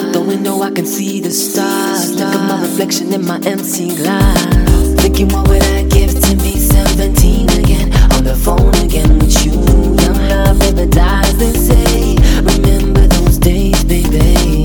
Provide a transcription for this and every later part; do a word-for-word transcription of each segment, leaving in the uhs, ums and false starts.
Don't you know I can see the stars? Look at my reflection in my empty glass. Thinking what would I give to be seventeen again, on the phone again with you. Young love never dies, they say. Remember those days, baby.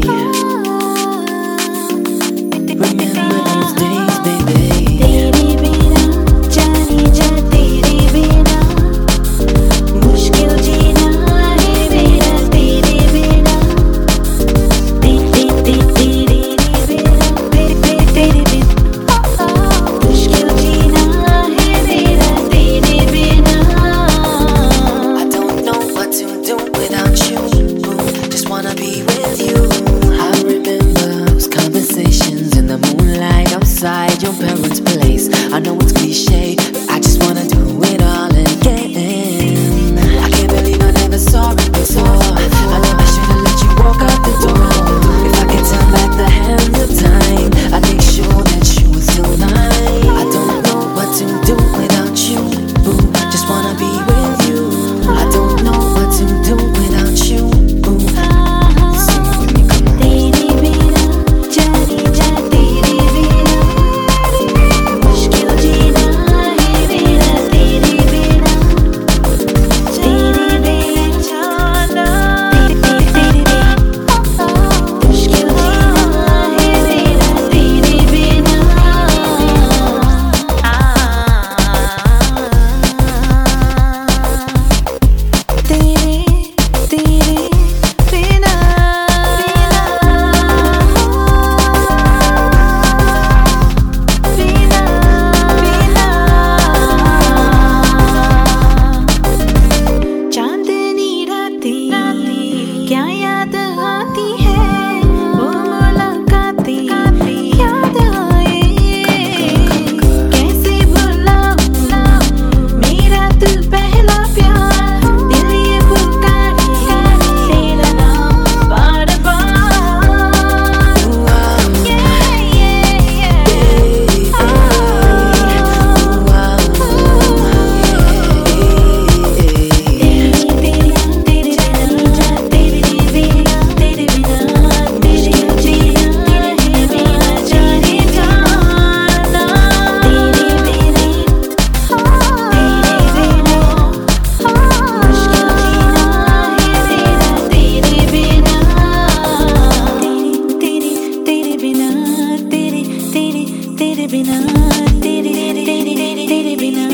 Remember those days, baby. तेरे बिना जाने जा, तेरे बिना मुश्किल जीना है मेरा, तेरे बिना तेरे तेरे तेरे बिना, तेरे तेरे बिना मुश्किल जीना है मेरा, तेरे बिना. I don't know what to do without you. Just wanna be with you. I remember those conversations in the moonlight outside your parents' place. I know it's cliche, but I just wanna do it all again. I can't believe I never saw it before. I never should've let you walk out the door. If I could turn back the hands of time, I'd make sure that you were still mine. I don't know what to do without you. Boo, just wanna be with you. I don't know what to do without you. Boo, sing with me, come on. तेरे बिना जाने जा, तेरे बिना मुश्किल जीना है मेरा, तेरे बिना तेरे बिना जाना, तेरे तेरे बिना मुश्किल जीना है मेरा, तेरे बिना. तेरे तेरे बिना बिना बिना चांदनी रातें क्या याद आती है, वो मुलाकातें याद आए. कैसे भुलाऊं मेरा तू पहला प्यार, दिल ये पुकारे तेरा नाम बार बार. Yeah, yeah, yeah. तेरे बिना तेरे बिना तेरे बिना मुश्किल जीना है मेरा, जाने जाना. तेरे बिना तेरे बिना मुश्किल जीना है मेरा, तेरे बिना. तेरे तेरे बिना तेरे तेरे तेरे बिना तेरे तेरे तेरे बिना.